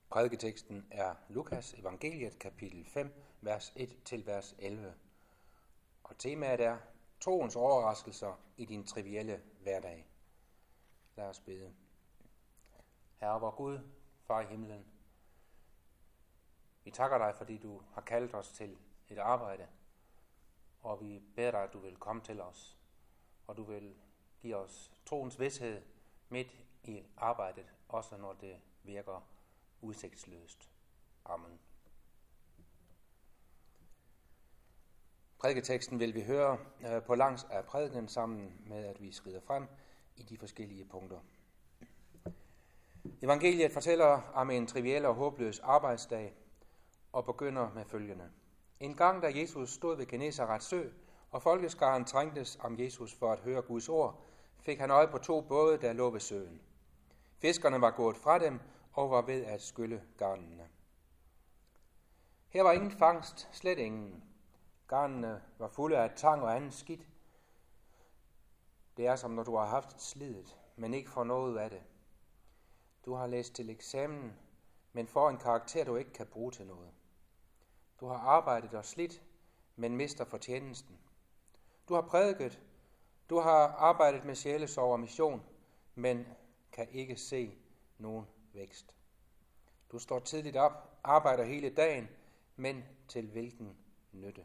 Prædiketeksten er Lukas evangeliet kapitel 5, vers 1 til vers 11. Og temaet er troens overraskelser i din trivielle hverdag. Lad os bede. Herre vor Gud, Far i himlen, vi takker dig, fordi du har kaldt os til et arbejde, og vi beder dig, at du vil komme til os, og du vil give os troens vished midt i arbejdet, også når det virker udsigtsløst. Amen. Prædiketeksten vil vi høre på langs af prædiken sammen med, at vi skrider frem i de forskellige punkter. Evangeliet fortæller om en triviel og håbløs arbejdsdag og begynder med følgende. En gang, da Jesus stod ved Genesarets sø, og folkeskaren trængtes om Jesus for at høre Guds ord, fik han øje på 2 både, der lå ved søen. Fiskerne var gået fra dem og var ved at skylle garnene. Her var ingen fangst, slet ingen. Garnene var fulde af tang og anden skidt. Det er som når du har haft slidet, men ikke får noget af det. Du har læst til eksamen, men får en karakter, du ikke kan bruge til noget. Du har arbejdet og slidt, men mister fortjenesten. Du har prædiket, du har arbejdet med sjælesorg og mission, men kan ikke se nogen vækst. Du står tidligt op, arbejder hele dagen, men til hvilken nytte?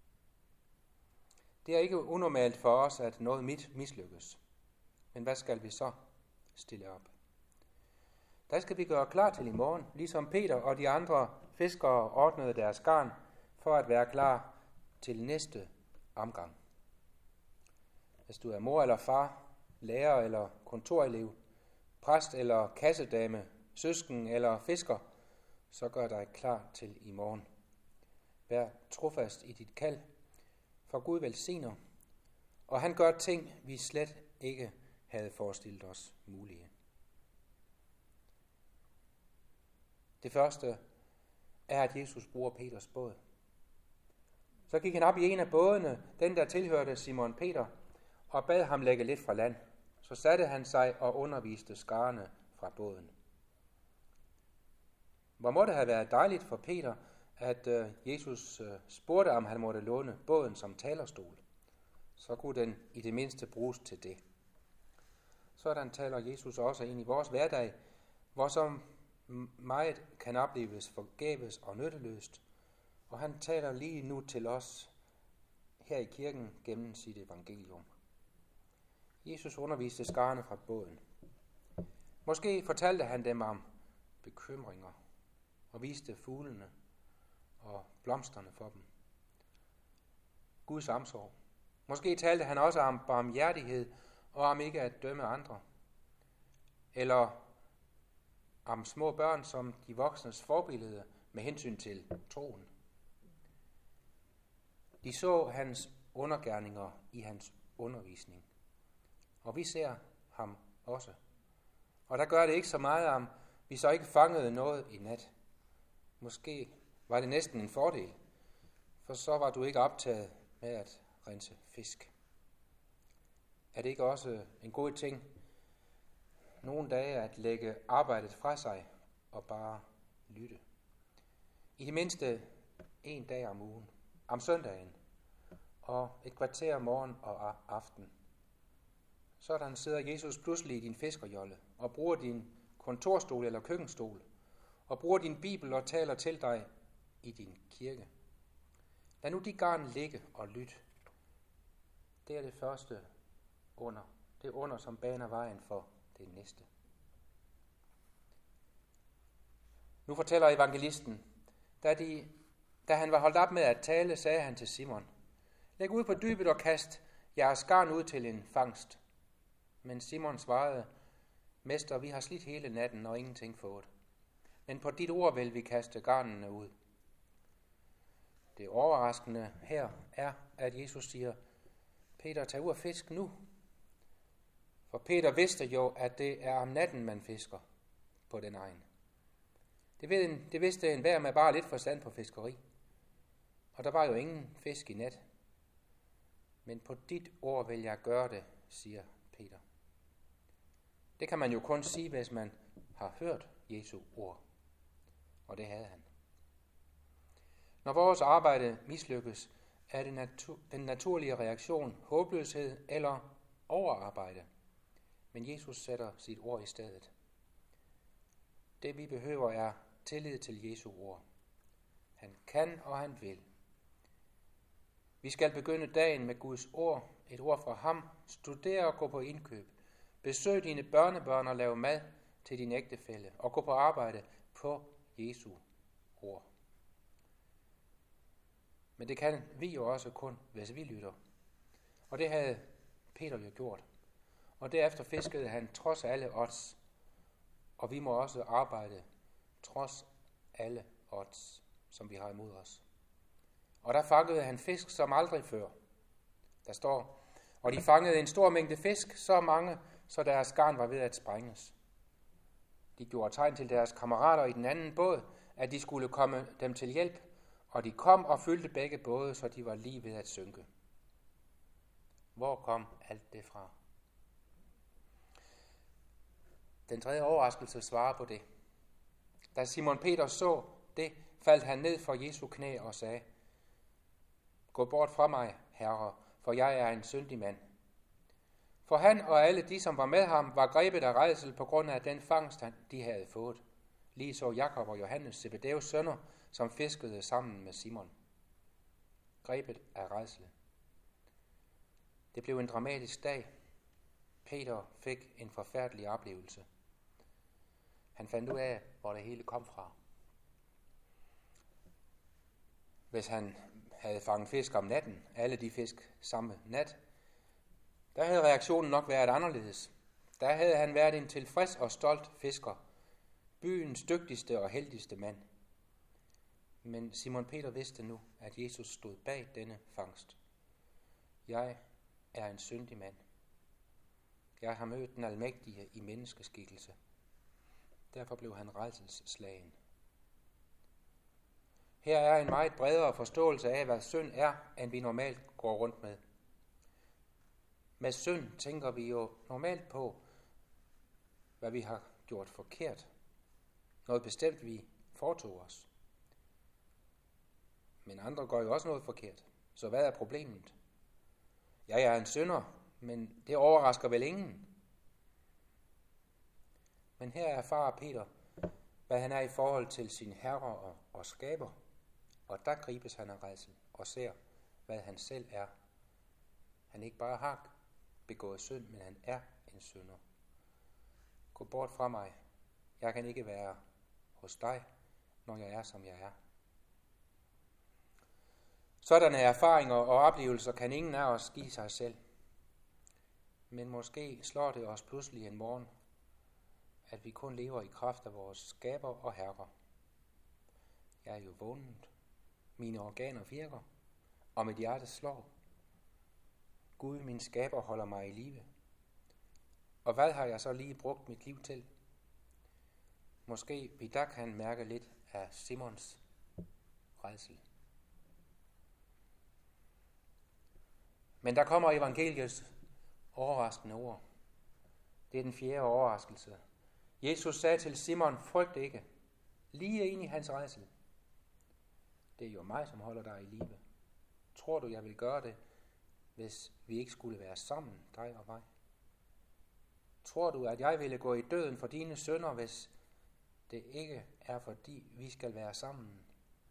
Det er ikke unormalt for os, at noget mislykkes. Men hvad skal vi så stille op? Der skal vi gøre klar til i morgen, ligesom Peter og de andre fiskere ordnede deres garn, for at være klar til næste omgang. Hvis du er mor eller far, lærer eller kontorelev, præst eller kassedame, søsken eller fisker, så gør dig klar til i morgen. Vær trofast i dit kald, for Gud velsigner, og han gør ting, vi slet ikke havde forestillet os mulige. Det første er, at Jesus bruger Peters båd. Så gik han op i en af bådene, den der tilhørte Simon Peter, og bad ham lægge lidt fra land. Så satte han sig og underviste skarne fra båden. Hvor må det have været dejligt for Peter, at Jesus spurgte, om han måtte låne båden som talerstol. Så kunne den i det mindste bruges til det. Sådan taler Jesus også ind i vores hverdag, hvor så meget kan opleves forgæves og nytteløst, og han taler lige nu til os her i kirken gennem sit evangelium. Jesus underviste skarne fra båden. Måske fortalte han dem om bekymringer og viste fuglene og blomsterne for dem. Guds omsorg. Måske talte han også om barmhjertighed og om ikke at dømme andre. Eller om små børn som de voksnes forbillede med hensyn til troen. De så hans undergerninger i hans undervisning. Og vi ser ham også. Og der gør det ikke så meget, om vi så ikke fangede noget i nat. Måske var det næsten en fordel, for så var du ikke optaget med at rense fisk. Er det ikke også en god ting nogle dage at lægge arbejdet fra sig og bare lytte? I det mindste 1 dag om ugen, om søndagen, og et kvarter morgen og aften. Sådan sidder Jesus pludselig i din fiskerjolle og bruger din kontorstol eller køkkenstol, og bruger din bibel og taler til dig i din kirke. Lad nu de garn ligge og lyt. Det er det første under. Det under, som baner vejen for det næste. Nu fortæller evangelisten, da han var holdt op med at tale, sagde han til Simon: læg ud på dybet og kast jeres garn ud til en fangst. Men Simon svarede: Mester, vi har slidt hele natten og ingenting fået. Men på dit ord vil vi kaste garnene ud. Det overraskende her er, at Jesus siger: Peter, tag ud og fisk nu. For Peter vidste jo, at det er om natten, man fisker på den egen. Det vidste enhver med bare lidt forstand på fiskeri. Og der var jo ingen fisk i nat. Men på dit ord vil jeg gøre det, siger Peter. Det kan man jo kun sige, hvis man har hørt Jesu ord. og det havde han. Når vores arbejde mislykkes, er det den naturlige reaktion håbløshed eller overarbejde. Men Jesus sætter sit ord i stedet. Det vi behøver er tillid til Jesu ord. Han kan og han vil. Vi skal begynde dagen med Guds ord, et ord fra ham, studere og gå på indkøb, besøg dine børnebørn og lave mad til din ægtefælle og gå på arbejde på Jesu ord. Men det kan vi jo også kun, hvis vi lytter. Og det havde Peter jo gjort. Og derefter fiskede han trods alle odds. Og vi må også arbejde trods alle odds, som vi har imod os. Og der fangede han fisk som aldrig før. Der står, og de fangede en stor mængde fisk, så mange, så deres garn var ved at sprænges. De gjorde tegn til deres kammerater i den anden båd, at de skulle komme dem til hjælp, og de kom og fyldte begge både, så de var lige ved at synke. Hvor kom alt det fra? Den tredje overraskelse svarer på det. Da Simon Peter så det, faldt han ned for Jesu knæ og sagde, gå bort fra mig, Herre, for jeg er en syndig mand. For han og alle de, som var med ham, var grebet af rædsel på grund af den fangst, de havde fået. Lige så Jakob og Johannes, Zebedeus sønner, som fiskede sammen med Simon. Grebet af rædsel. Det blev en dramatisk dag. Peter fik en forfærdelig oplevelse. Han fandt ud af, hvor det hele kom fra. Hvis han havde fanget fisk om natten, alle de fisk samme nat, der havde reaktionen nok været anderledes. Der havde han været en tilfreds og stolt fisker, byens dygtigste og heldigste mand. Men Simon Peter vidste nu, at Jesus stod bag denne fangst. Jeg er en syndig mand. Jeg har mødt den almægtige i menneskeskikkelse. Derfor blev han rædselsslagen. Her er en meget bredere forståelse af, hvad synd er, end vi normalt går rundt med. Med synd tænker vi jo normalt på, hvad vi har gjort forkert. Noget bestemt, vi foretog os. Men andre gør jo også noget forkert. Så hvad er problemet? Jeg er en synder, men det overrasker vel ingen. Men her erfarer Peter, hvad han er i forhold til sin herre og skaber. Og der gribes han af rædsel og ser, hvad han selv er. Han ikke bare har begået synd, men han er en synder. Gå bort fra mig. Jeg kan ikke være hos dig, når jeg er, som jeg er. Sådanne erfaringer og oplevelser kan ingen af os give sig selv. Men måske slår det os pludselig en morgen, at vi kun lever i kraft af vores skaber og herrer. Jeg er jo vågnet. Mine organer virker, og mit hjerte slår. Gud, min skaber, holder mig i live. Og hvad har jeg så lige brugt mit liv til? Måske vi der kan mærke lidt af Simons rædsel. Men der kommer evangeliets overraskende ord. Det er den fjerde overraskelse. Jesus sagde til Simon, frygt ikke, lige ind i hans rædsel. Det er jo mig, som holder dig i live. Tror du, jeg vil gøre det, hvis vi ikke skulle være sammen, dig og mig? Tror du, at jeg ville gå i døden for dine synder, hvis det ikke er fordi vi skal være sammen?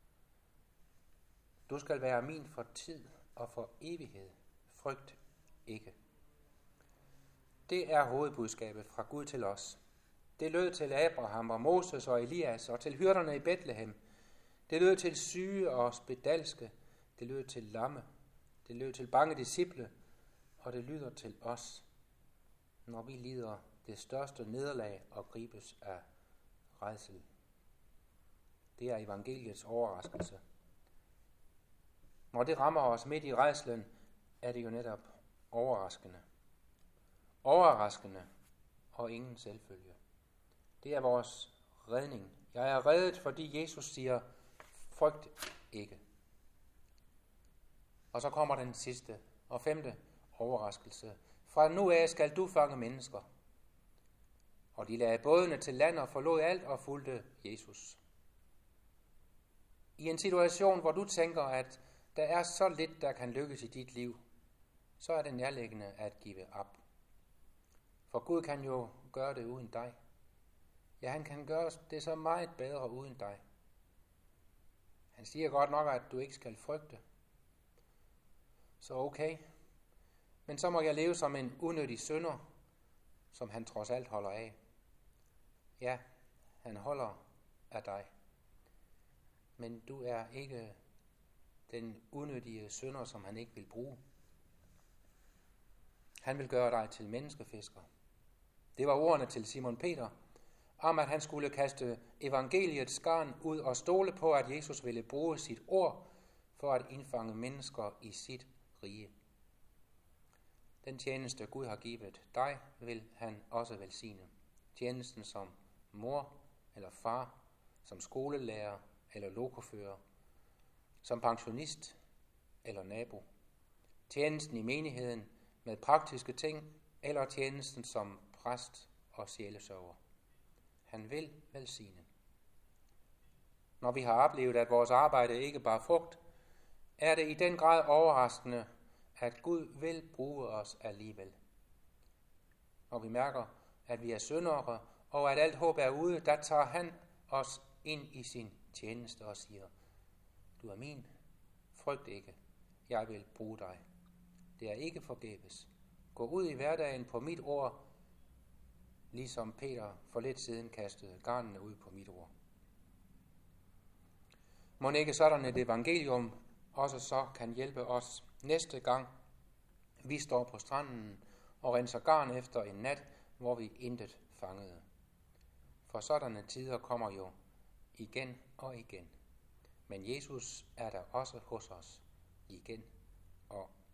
Du skal være min for tid og for evighed. Frygt ikke. Det er hovedbudskabet fra Gud til os. Det lød til Abraham og Moses og Elias og til hyrderne i Bethlehem. Det lød til syge og spedalske. Det lød til lamme. Det lød til bange disciple. Og det lyder til os, når vi lider det største nederlag og gribes af rædsel. Det er evangeliets overraskelse. Når det rammer os midt i rædslen, er det jo netop overraskende. Overraskende og ingen selvfølge. Det er vores redning. Jeg er reddet, fordi Jesus siger, frygt ikke. Og så kommer den sidste og femte overraskelse. Fra nu af skal du fange mennesker. Og de lagde bådene til land og forlod alt og fulgte Jesus. I en situation, hvor du tænker, at der er så lidt, der kan lykkes i dit liv, så er det nærliggende at give op. For Gud kan jo gøre det uden dig. Ja, han kan gøre det så meget bedre uden dig. Han siger godt nok, at du ikke skal frygte. Så okay. Men så må jeg leve som en unødig synder, som han trods alt holder af. Ja, han holder af dig. Men du er ikke den unødige synder, som han ikke vil bruge. Han vil gøre dig til menneskefisker. Det var ordene til Simon Peter, om at han skulle kaste evangeliets garn ud og stole på, at Jesus ville bruge sit ord for at indfange mennesker i sit rige. Den tjeneste Gud har givet dig, vil han også velsigne. Tjenesten som mor eller far, som skolelærer eller lokofører, som pensionist eller nabo. Tjenesten i menigheden med praktiske ting, eller tjenesten som præst og sjælesørger. Han vil velsigne. Når vi har oplevet, at vores arbejde ikke bar frugt, er det i den grad overraskende, at Gud vil bruge os alligevel. Når vi mærker, at vi er syndere, og at alt håb er ude, der tager han os ind i sin tjeneste og siger, du er min, frygt ikke, jeg vil bruge dig. Det er ikke forgæves. Gå ud i hverdagen på mit ord, ligesom Peter for lidt siden kastede garnene ud på mit ord. Må ikke sådan et evangelium også så kan hjælpe os næste gang, vi står på stranden og renser garn efter en nat, hvor vi intet fangede. For sådanne tider kommer jo igen og igen. Men Jesus er der også hos os igen og